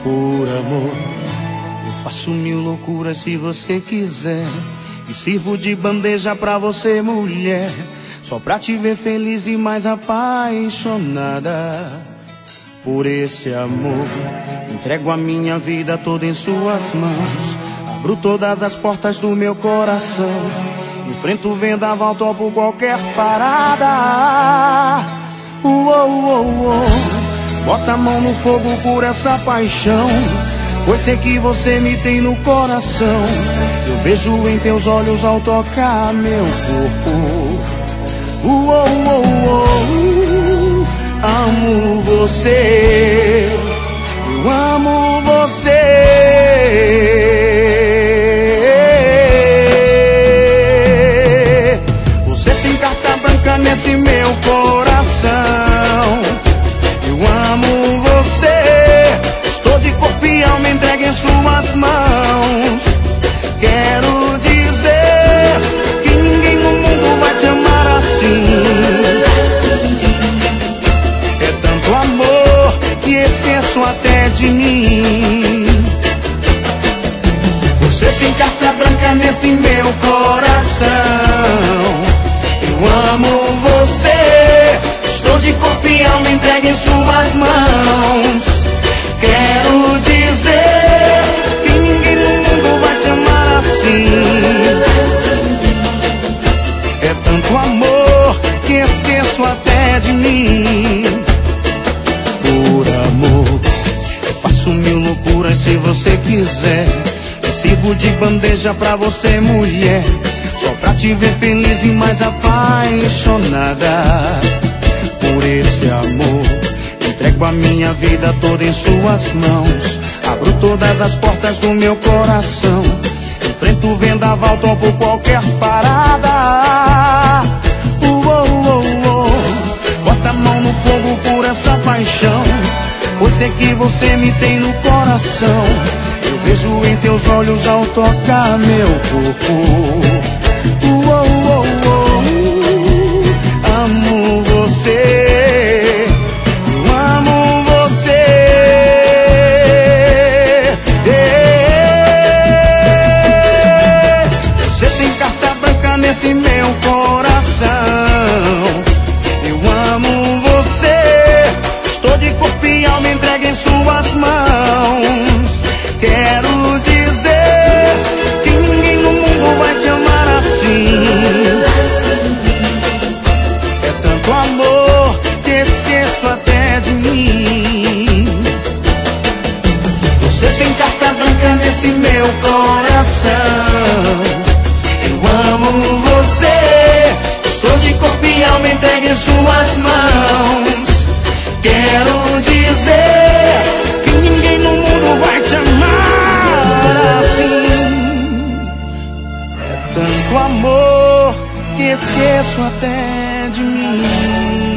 Por amor, eu faço mil loucuras se você quiser. E sirvo de bandeja pra você, mulher, só pra te ver feliz e mais apaixonada. Por esse amor, entrego a minha vida toda em suas mãos. Abro todas as portas do meu coração. Enfrento o vendaval, topo qualquer parada. Bota a mão no fogo por essa paixão, pois sei que você me tem no coração. Eu vejo em teus olhos ao tocar meu corpo. Amo você, eu amo você. Você tem carta branca nesse meu coração. Eu amo você, estou de corpo e alma entregue em suas mãos. Quero dizer que ninguém no mundo vai te amar assim. É tanto amor que esqueço até de mim. Você tem carta branca nesse meu coração. Eu amo você, estou de corpo e alma entregue em suas mãos. Quero dizer que ninguém no mundo vai te amar assim. É tanto amor que esqueço até de mim. Por amor, eu faço mil loucuras se você quiser. Eu sirvo de bandeja pra você, mulher, só pra te ver feliz e mais apaixonada. Por esse amor, entrego a minha vida toda em suas mãos. Abro todas as portas do meu coração. Enfrento o vendaval, topo qualquer parada. Bota a mão no fogo por essa paixão, pois sei que você me tem no coração. Eu vejo em teus olhos ao tocar meu corpo. Amo você, eu amo você. Você tem carta branca nesse meu coração. Eu amo você, estou de corpo e alma entregue em suas mãos. Quero dizer que ninguém no mundo vai te amar assim. É tanto amor que esqueço até de mim. Você tem carta branca nesse meu coração. Eu amo você, estou de corpo e alma entregue em suas mãos. Quero dizer que ninguém no mundo vai te amar assim. É tanto amor que esqueço até de mim.